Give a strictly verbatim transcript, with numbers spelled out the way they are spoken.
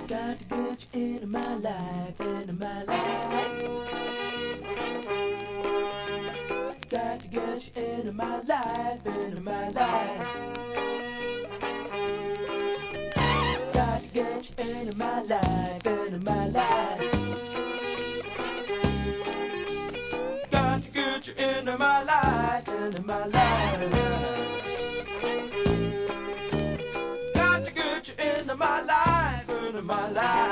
Got to get you into my life, into my life. Got to get you into my life, into my life. Got to get you into my life, into my life. Got to get you into my life, into my life. Got to get you into my life, into my life.